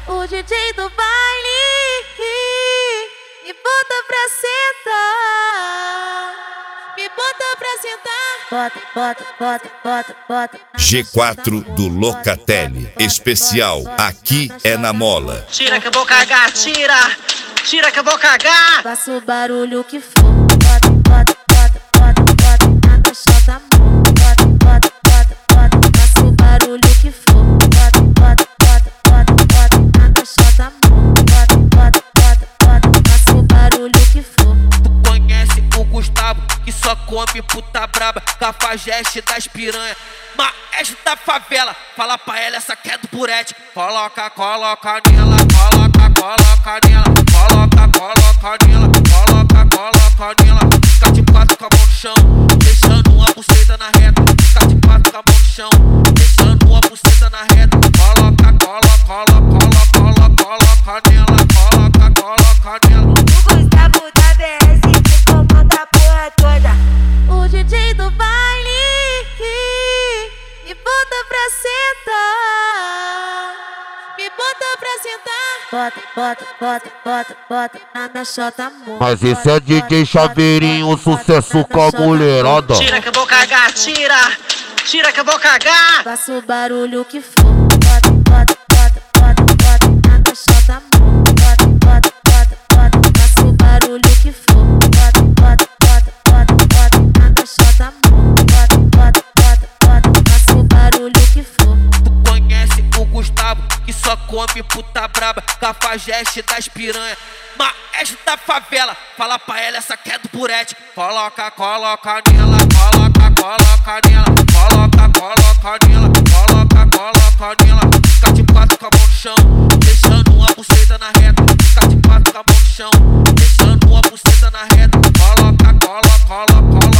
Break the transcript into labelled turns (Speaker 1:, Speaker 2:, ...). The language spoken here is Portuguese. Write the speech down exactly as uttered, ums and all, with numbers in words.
Speaker 1: O D J do baile me bota pra sentar, me bota pra sentar. Bota, bota, bota, bota, bota.
Speaker 2: G quatro do Locatelli. Especial Aqui é na Mola.
Speaker 3: Tira que eu vou cagar, tira! Tira que eu vou cagar!
Speaker 1: Faça o barulho que for. Bota, bota, bota, bota, bota na caixota, amor. Bota, bota, bota, bota. Faça o barulho que for. Bota, bota, bota, bota, bota na caixota, amor. Bota, bota, bota, bota. Faça o barulho que for.
Speaker 4: Tu conhece o Gustavo, que só come puta braba, cafajeste das piranha, maestro da favela. Fala pra ela, essa que é do burete. Coloca, coloca nela, coloca, coloca nela. Coloca, coloca nela, coloca, coloca nela. Fica de quatro com a mão no chão, deixando uma buceta na reta. Fica de quatro com a mão no chão, deixando uma buceta na reta. Coloca, coloca, coloca, coloca, coloca nela. Coloca, coloca nela.
Speaker 5: O Gustavo da B S que comanda a porra toda.
Speaker 1: O D J do baile me bota pra sentar, me bota pra sentar. Bota, bota, bota, bota, bota na caixota, amor.
Speaker 6: Mas esse é D J Chaveirinho, sucesso com a mulherada.
Speaker 3: Tira que eu vou cagar, tira! Tira que eu vou cagar!
Speaker 1: Faça o barulho que for. Bota, bota, bota, bota, bota na caixota, amor. Bota, bota, bota, bota. Faça o barulho que for. Bota, bota, bota, bota, bota na caixota, amor. Bota, bota, bota, bota. Faça o barulho que for.
Speaker 4: Tu conhece o Gustavo, que só come puta braba, cafajeste das piranha, maestro da favela. Fala pra ela, essa que é do burete. Coloca, coloca nela, coloca, coloca nela. Coloca, coloca nela, coloca, coloca nela. Fica de quatro com a mão no chão, deixando uma buceta na reta. Fica de quatro com a mão no chão, deixando uma buceta na reta. Coloca, coloca, coloca, coloca.